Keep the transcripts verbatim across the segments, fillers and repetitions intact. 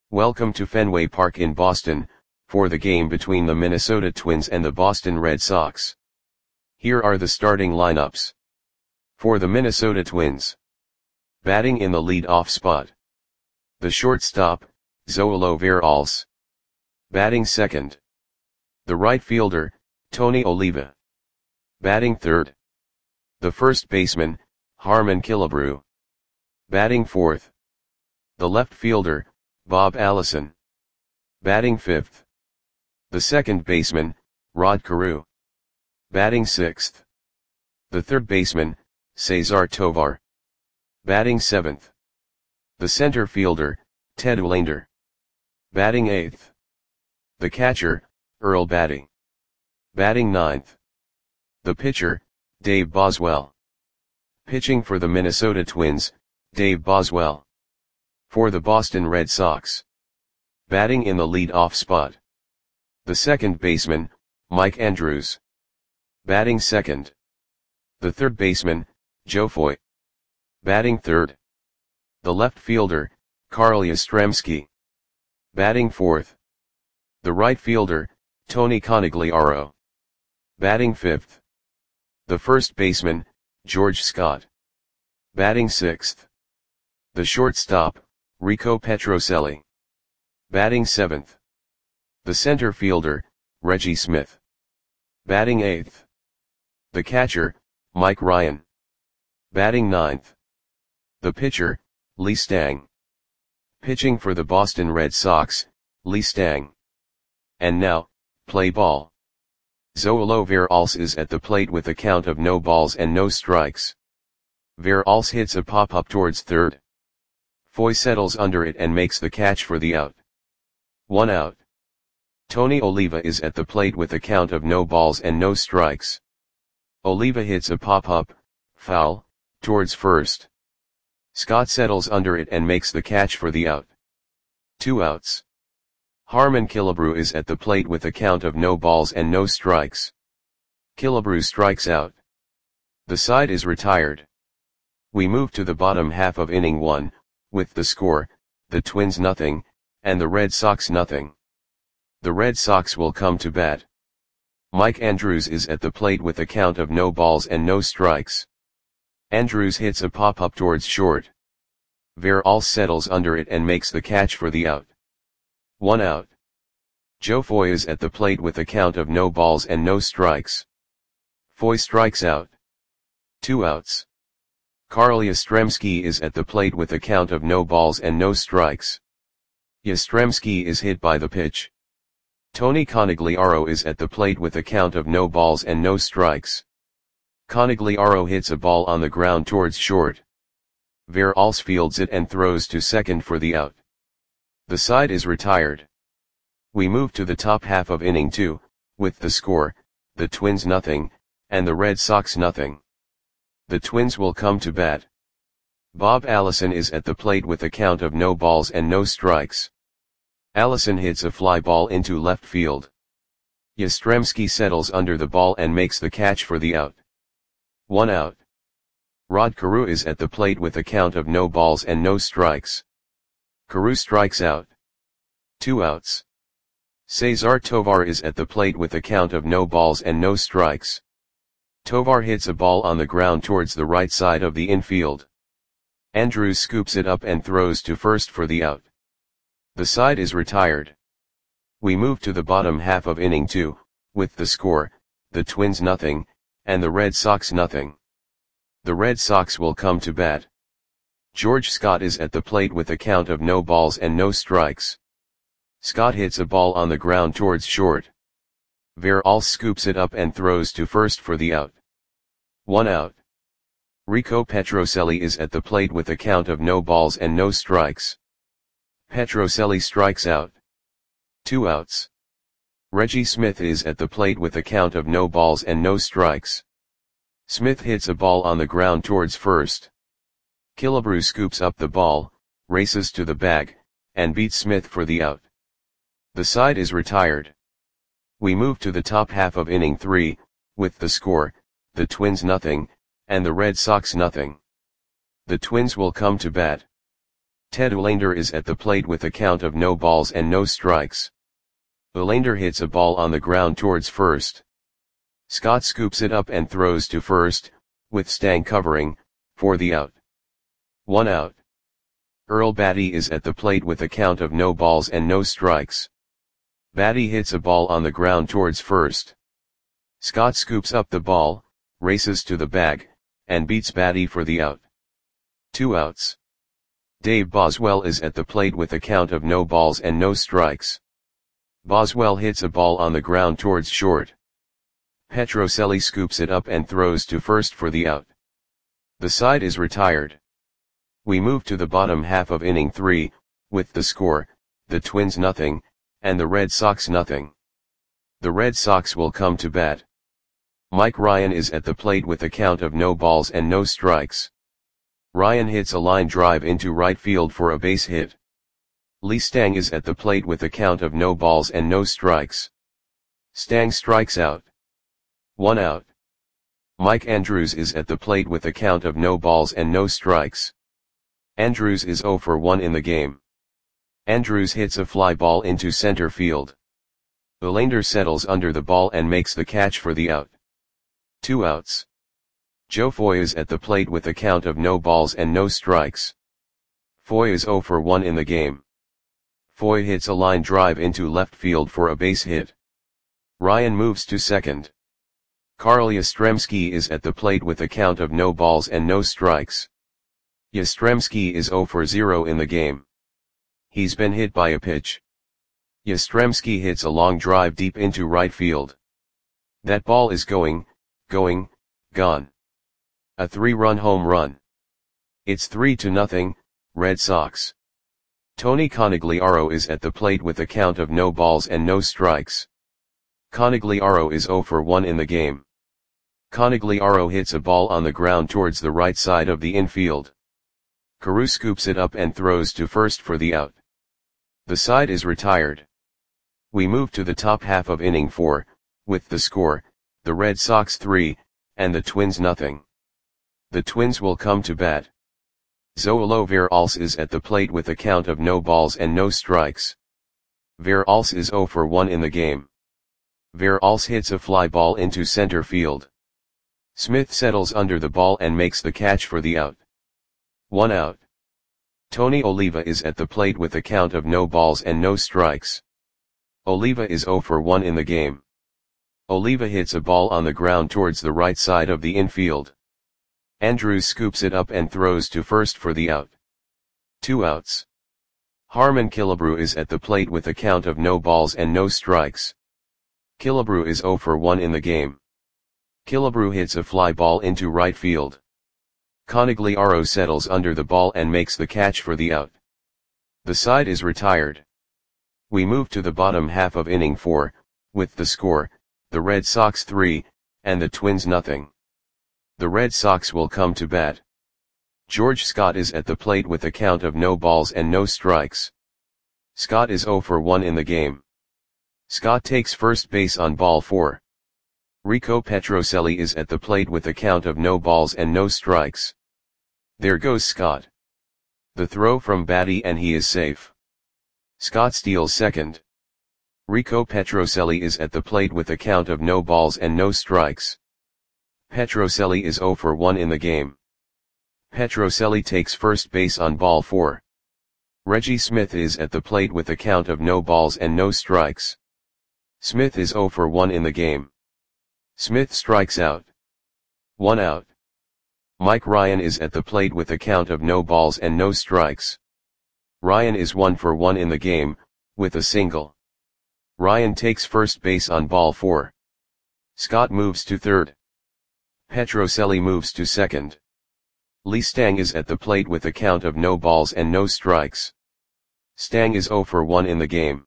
Welcome to Fenway Park in Boston, for the game between the Minnesota Twins and the Boston Red Sox. Here are the starting lineups. For the Minnesota Twins. Batting in the lead-off spot. The shortstop, Zoilo Veralce. Batting second. The right fielder, Tony Oliva. Batting third. The first baseman, Harmon Killebrew. Batting fourth. The left fielder, Bob Allison. Batting fifth. The second baseman, Rod Carew. Batting sixth. The third baseman, Cesar Tovar. Batting seventh. The center fielder, Ted Wilander. Batting eighth. The catcher, Earl Batty. Batting ninth. The pitcher, Dave Boswell. Pitching for the Minnesota Twins, Dave Boswell. For the Boston Red Sox. Batting in the lead-off spot. The second baseman, Mike Andrews. Batting second. The third baseman, Joe Foy. Batting third. The left fielder, Carl Yastrzemski. Batting fourth. The right fielder, Tony Conigliaro. Batting fifth. The first baseman, George Scott. Batting sixth. The shortstop, Rico Petrocelli. Batting seventh. The center fielder, Reggie Smith. Batting eighth. The catcher, Mike Ryan. Batting ninth. The pitcher, Lee Stang. Pitching for the Boston Red Sox, Lee Stang. And now, play ball. Zoilo Veralce is at the plate with a count of no balls and no strikes. Veralce hits a pop-up towards third. Foy settles under it and makes the catch for the out. One out. Tony Oliva is at the plate with a count of no balls and no strikes. Oliva hits a pop-up, foul, towards first. Scott settles under it and makes the catch for the out. Two outs. Harmon Killebrew is at the plate with a count of no balls and no strikes. Killebrew strikes out. The side is retired. We move to the bottom half of inning one, with the score, the Twins nothing, and the Red Sox nothing. The Red Sox will come to bat. Mike Andrews is at the plate with a count of no balls and no strikes. Andrews hits a pop-up towards short. Veralce settles under it and makes the catch for the out. One out. Joe Foy is at the plate with a count of no balls and no strikes. Foy strikes out. Two outs. Carl Yastrzemski is at the plate with a count of no balls and no strikes. Yastrzemski is hit by the pitch. Tony Conigliaro is at the plate with a count of no balls and no strikes. Conigliaro hits a ball on the ground towards short. Veralce fields it and throws to second for the out. The side is retired. We move to the top half of inning two, with the score, the Twins nothing, and the Red Sox nothing. The Twins will come to bat. Bob Allison is at the plate with a count of no balls and no strikes. Allison hits a fly ball into left field. Yastrzemski settles under the ball and makes the catch for the out. One out. Rod Carew is at the plate with a count of no balls and no strikes. Carew strikes out. Two outs. Cesar Tovar is at the plate with a count of no balls and no strikes. Tovar hits a ball on the ground towards the right side of the infield. Andrews scoops it up and throws to first for the out. The side is retired. We move to the bottom half of inning two, with the score, the Twins nothing, and the Red Sox nothing. The Red Sox will come to bat. George Scott is at the plate with a count of no balls and no strikes. Scott hits a ball on the ground towards short. Veralce scoops it up and throws to first for the out. One out. Rico Petrocelli is at the plate with a count of no balls and no strikes. Petrocelli strikes out. Two outs. Reggie Smith is at the plate with a count of no balls and no strikes. Smith hits a ball on the ground towards first. Killebrew scoops up the ball, races to the bag, and beats Smith for the out. The side is retired. We move to the top half of inning three, with the score, the Twins nothing, and the Red Sox nothing. The Twins will come to bat. Ted Olander is at the plate with a count of no balls and no strikes. Olander hits a ball on the ground towards first. Scott scoops it up and throws to first, with Stang covering, for the out. One out. Earl Batty is at the plate with a count of no balls and no strikes. Batty hits a ball on the ground towards first. Scott scoops up the ball, races to the bag, and beats Batty for the out. Two outs. Dave Boswell is at the plate with a count of no balls and no strikes. Boswell hits a ball on the ground towards short. Petrocelli scoops it up and throws to first for the out. The side is retired. We move to the bottom half of inning three, with the score, the Twins nothing, and the Red Sox nothing. The Red Sox will come to bat. Mike Ryan is at the plate with a count of no balls and no strikes. Ryan hits a line drive into right field for a base hit. Lee Stang is at the plate with a count of no balls and no strikes. Stang strikes out. One out. Mike Andrews is at the plate with a count of no balls and no strikes. Andrews is oh for one in the game. Andrews hits a fly ball into center field. Olander settles under the ball and makes the catch for the out. Two outs. Joe Foy is at the plate with a count of no balls and no strikes. Foy is oh for one in the game. Foy hits a line drive into left field for a base hit. Ryan moves to second. Carl Yastrzemski is at the plate with a count of no balls and no strikes. Yastrzemski is oh for zero in the game. He's been hit by a pitch. Yastrzemski hits a long drive deep into right field. That ball is going, going, gone. A three-run home run. It's three to nothing, Red Sox. Tony Conigliaro is at the plate with a count of no balls and no strikes. Conigliaro is oh for one in the game. Conigliaro hits a ball on the ground towards the right side of the infield. Carew scoops it up and throws to first for the out. The side is retired. We move to the top half of inning four, with the score, the Red Sox three, and the Twins nothing. The Twins will come to bat. Zoilo Veralce is at the plate with a count of no balls and no strikes. Veralce is oh for one in the game. Veralce hits a fly ball into center field. Smith settles under the ball and makes the catch for the out. One out. Tony Oliva is at the plate with a count of no balls and no strikes. Oliva is oh for one in the game. Oliva hits a ball on the ground towards the right side of the infield. Andrews scoops it up and throws to first for the out. Two outs. Harmon Killebrew is at the plate with a count of no balls and no strikes. Killebrew is oh for one in the game. Killebrew hits a fly ball into right field. Conigliaro settles under the ball and makes the catch for the out. The side is retired. We move to the bottom half of inning four, with the score, the Red Sox three, and the Twins nothing. The Red Sox will come to bat. George Scott is at the plate with a count of no balls and no strikes. Scott is oh for one in the game. Scott takes first base on ball four. Rico Petrocelli is at the plate with a count of no balls and no strikes. There goes Scott. The throw from Batty and he is safe. Scott steals second. Rico Petrocelli is at the plate with a count of no balls and no strikes. Petrocelli is oh for one in the game. Petrocelli takes first base on ball four. Reggie Smith is at the plate with a count of no balls and no strikes. Smith is oh for one in the game. Smith strikes out. One out. Mike Ryan is at the plate with a count of no balls and no strikes. Ryan is one for one in the game, with a single. Ryan takes first base on ball four. Scott moves to third. Petrocelli moves to second. Lee Stang is at the plate with a count of no balls and no strikes. Stang is oh for one in the game.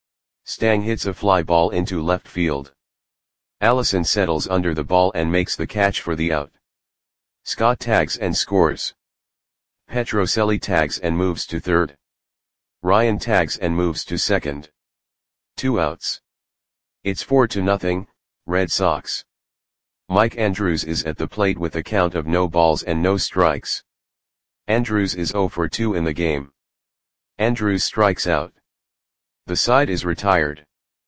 Stang hits a fly ball into left field. Allison settles under the ball and makes the catch for the out. Scott tags and scores. Petrocelli tags and moves to third. Ryan tags and moves to second. Two outs. It's four to nothing, Red Sox. Mike Andrews is at the plate with a count of no balls and no strikes. Andrews is oh for two in the game. Andrews strikes out. The side is retired.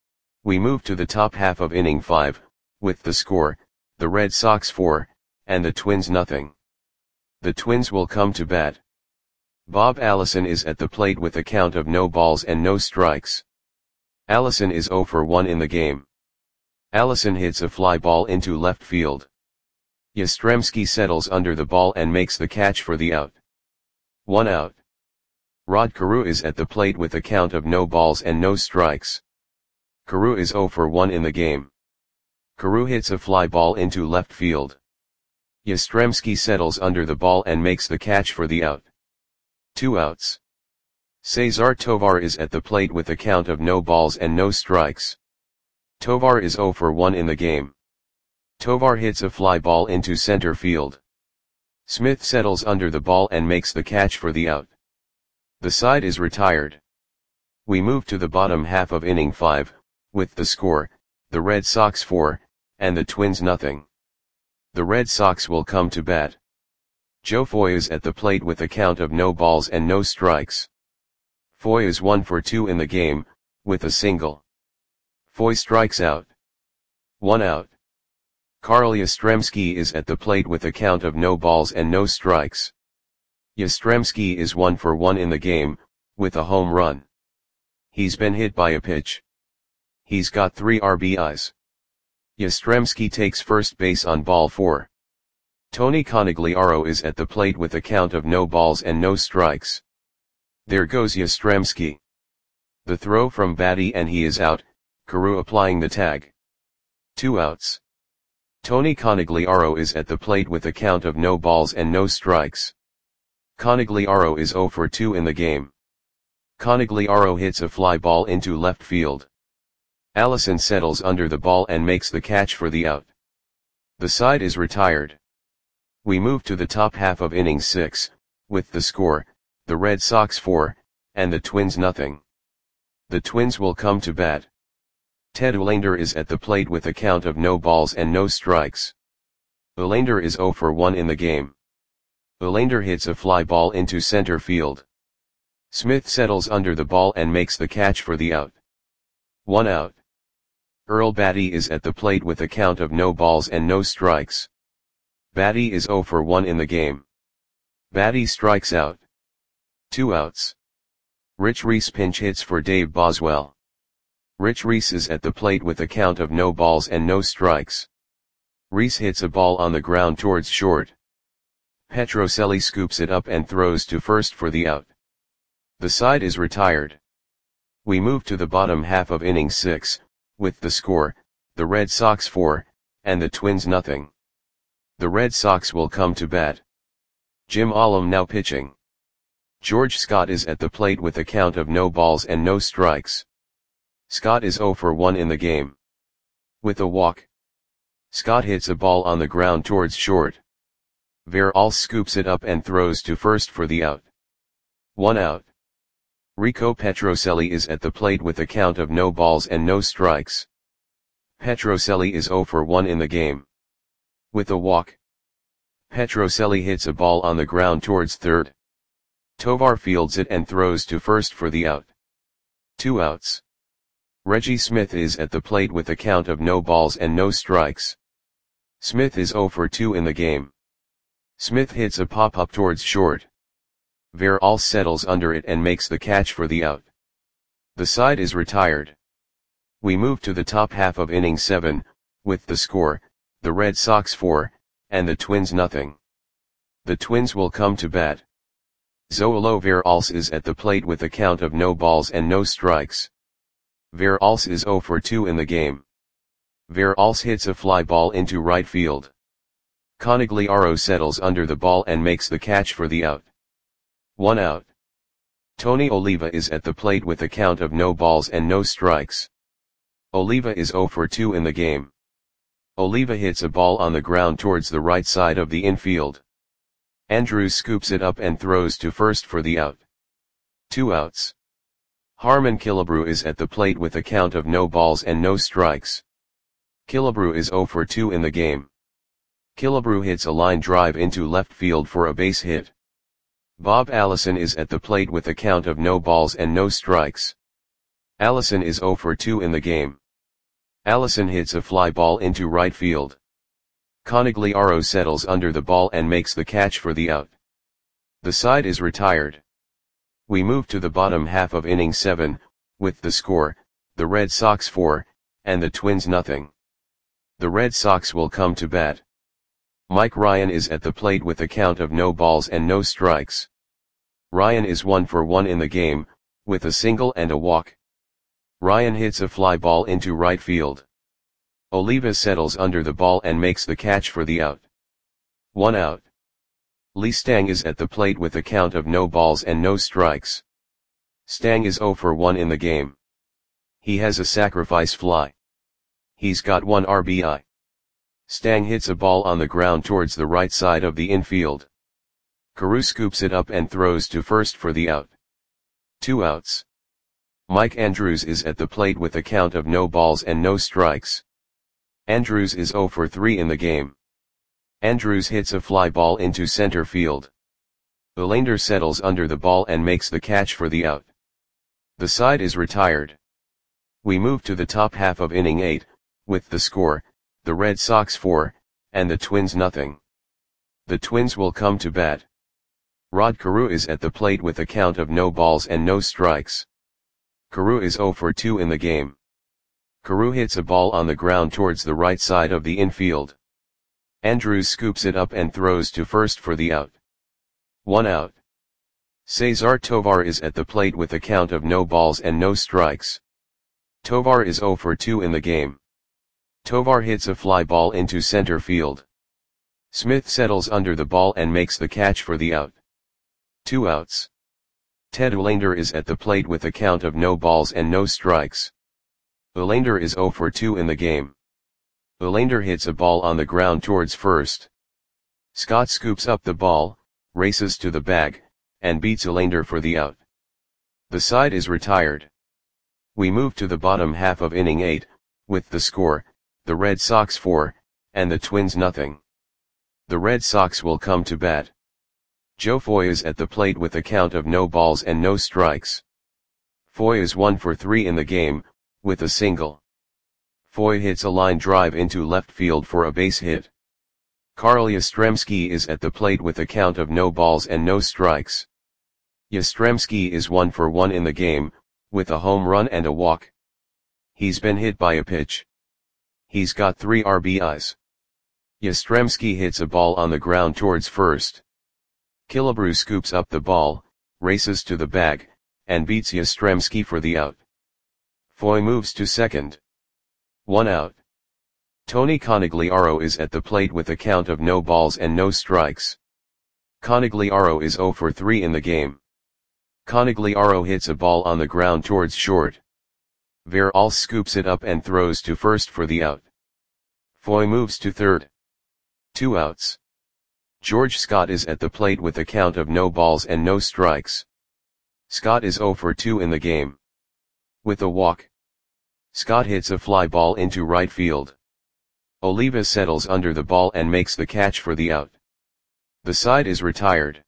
We move to the top half of inning five, with the score, the Red Sox four, and the Twins nothing. The Twins will come to bat. Bob Allison is at the plate with a count of no balls and no strikes. Allison is oh for one in the game. Allison hits a fly ball into left field. Yastrzemski settles under the ball and makes the catch for the out. One out. Rod Carew is at the plate with a count of no balls and no strikes. Carew is oh for one in the game. Carew hits a fly ball into left field. Yastrzemski settles under the ball and makes the catch for the out. Two outs. Cesar Tovar is at the plate with a count of no balls and no strikes. Tovar is oh for one in the game. Tovar hits a fly ball into center field. Smith settles under the ball and makes the catch for the out. The side is retired. We move to the bottom half of inning five, with the score, the Red Sox four, and the Twins nothing. The Red Sox will come to bat. Joe Foy is at the plate with a count of no balls and no strikes. Foy is one for two in the game, with a single. Foy strikes out. One out. Carl Yastrzemski is at the plate with a count of no balls and no strikes. Yastrzemski is one for one in the game, with a home run. He's been hit by a pitch. He's got three R B Is. Yastrzemski takes first base on ball four. Tony Conigliaro is at the plate with a count of no balls and no strikes. There goes Yastrzemski. The throw from Batty and he is out, Carew applying the tag. Two outs. Tony Conigliaro is at the plate with a count of no balls and no strikes. Conigliaro is oh for two in the game. Conigliaro hits a fly ball into left field. Allison settles under the ball and makes the catch for the out. The side is retired. We move to the top half of inning six, with the score, the Red Sox four, and the Twins nothing. The Twins will come to bat. Ted Olander is at the plate with a count of no balls and no strikes. Olander is oh for one in the game. Olander hits a fly ball into center field. Smith settles under the ball and makes the catch for the out. One out. Earl Batty is at the plate with a count of no balls and no strikes. Batty is oh for one in the game. Batty strikes out. Two outs. Rich Reese pinch hits for Dave Boswell. Rich Reese is at the plate with a count of no balls and no strikes. Reese hits a ball on the ground towards short. Petrocelli scoops it up and throws to first for the out. The side is retired. We move to the bottom half of inning six, with the score, the Red Sox four, and the Twins nothing. The Red Sox will come to bat. Jim Ollum now pitching. George Scott is at the plate with a count of no balls and no strikes. Scott is oh for one in the game. With a walk. Scott hits a ball on the ground towards short. Veralls scoops it up and throws to first for the out. One out. Rico Petrocelli is at the plate with a count of no balls and no strikes. Petrocelli is oh for one in the game. With a walk. Petrocelli hits a ball on the ground towards third. Tovar fields it and throws to first for the out. Two outs. Reggie Smith is at the plate with a count of no balls and no strikes. Smith is oh for two in the game. Smith hits a pop-up towards short. Veralls settles under it and makes the catch for the out. The side is retired. We move to the top half of inning seven, with the score, the Red Sox four, and the Twins nothing. The Twins will come to bat. Zoilo Veralls is at the plate with a count of no balls and no strikes. Veralls is oh for two in the game. Veralls hits a fly ball into right field. Conigliaro settles under the ball and makes the catch for the out. One out. Tony Oliva is at the plate with a count of no balls and no strikes. Oliva is oh for two in the game. Oliva hits a ball on the ground towards the right side of the infield. Andrews scoops it up and throws to first for the out. Two outs. Harmon Killebrew is at the plate with a count of no balls and no strikes. Killebrew is oh for two in the game. Killebrew hits a line drive into left field for a base hit. Bob Allison is at the plate with a count of no balls and no strikes. Allison is zero for two in the game. Allison hits a fly ball into right field. Conigliaro settles under the ball and makes the catch for the out. The side is retired. We move to the bottom half of inning seven, with the score, the Red Sox four, and the Twins nothing. The Red Sox will come to bat. Mike Ryan is at the plate with a count of no balls and no strikes. Ryan is one for one in the game, with a single and a walk. Ryan hits a fly ball into right field. Oliva settles under the ball and makes the catch for the out. One out. Lee Stang is at the plate with a count of no balls and no strikes. Stang is zero for one in the game. He has a sacrifice fly. He's got one R B I. Stang hits a ball on the ground towards the right side of the infield. Carew scoops it up and throws to first for the out. Two outs. Mike Andrews is at the plate with a count of no balls and no strikes. Andrews is zero for three in the game. Andrews hits a fly ball into center field. Belander settles under the ball and makes the catch for the out. The side is retired. We move to the top half of inning eight, with the score, the Red Sox four, and the Twins nothing. The Twins will come to bat. Rod Carew is at the plate with a count of no balls and no strikes. Carew is zero for two in the game. Carew hits a ball on the ground towards the right side of the infield. Andrews scoops it up and throws to first for the out. One out. Cesar Tovar is at the plate with a count of no balls and no strikes. Tovar is zero for two in the game. Tovar hits a fly ball into center field. Smith settles under the ball and makes the catch for the out. Two outs. Ted Olander is at the plate with a count of no balls and no strikes. Olander is zero for two in the game. Olander hits a ball on the ground towards first. Scott scoops up the ball, races to the bag, and beats Olander for the out. The side is retired. We move to the bottom half of inning eight, with the score, the Red Sox four, and the Twins nothing. The Red Sox will come to bat. Joe Foy is at the plate with a count of no balls and no strikes. Foy is one for three in the game, with a single. Foy hits a line drive into left field for a base hit. Carl Yastrzemski is at the plate with a count of no balls and no strikes. Yastrzemski is one for one in the game, with a home run and a walk. He's been hit by a pitch. He's got three R B Is. Yastrzemski hits a ball on the ground towards first. Killebrew scoops up the ball, races to the bag, and beats Yastrzemski for the out. Foy moves to second. One out. Tony Conigliaro is at the plate with a count of no balls and no strikes. Conigliaro is zero for three in the game. Conigliaro hits a ball on the ground towards short. Veralce scoops it up and throws to first for the out. Foy moves to third. Two outs. George Scott is at the plate with a count of no balls and no strikes. Scott is zero for two in the game. With a walk. Scott hits a fly ball into right field. Oliva settles under the ball and makes the catch for the out. The side is retired.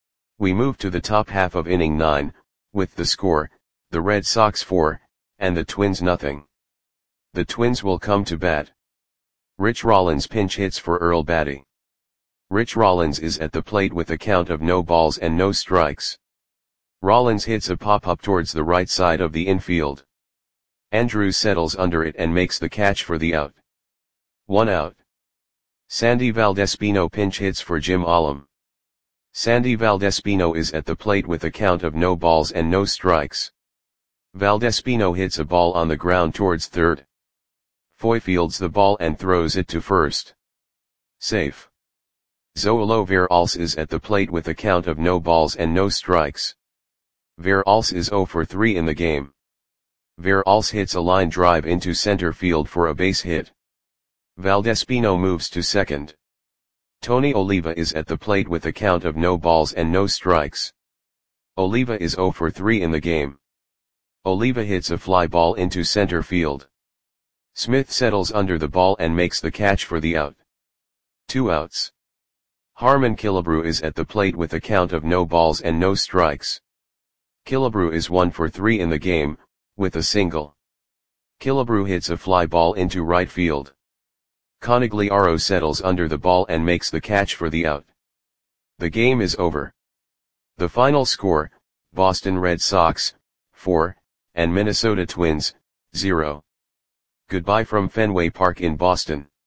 We move to the top half of inning nine, with the score, the Red Sox four, and the Twins nothing. The Twins will come to bat. Rich Rollins pinch hits for Earl Batty. Rich Rollins is at the plate with a count of no balls and no strikes. Rollins hits a pop-up towards the right side of the infield. Andrews settles under it and makes the catch for the out. One out. Sandy Valdespino pinch hits for Jim Alum. Sandy Valdespino is at the plate with a count of no balls and no strikes. Valdespino hits a ball on the ground towards third. Foy fields the ball and throws it to first. Safe. Zoilo Veralce is at the plate with a count of no balls and no strikes. Veralce is zero for three in the game. Veralce hits a line drive into center field for a base hit. Valdespino moves to second. Tony Oliva is at the plate with a count of no balls and no strikes. Oliva is zero for three in the game. Oliva hits a fly ball into center field. Smith settles under the ball and makes the catch for the out. Two outs. Harmon Killebrew is at the plate with a count of no balls and no strikes. Killebrew is one for three in the game, with a single. Killebrew hits a fly ball into right field. Conigliaro settles under the ball and makes the catch for the out. The game is over. The final score, Boston Red Sox, four, and Minnesota Twins, zero. Goodbye from Fenway Park in Boston.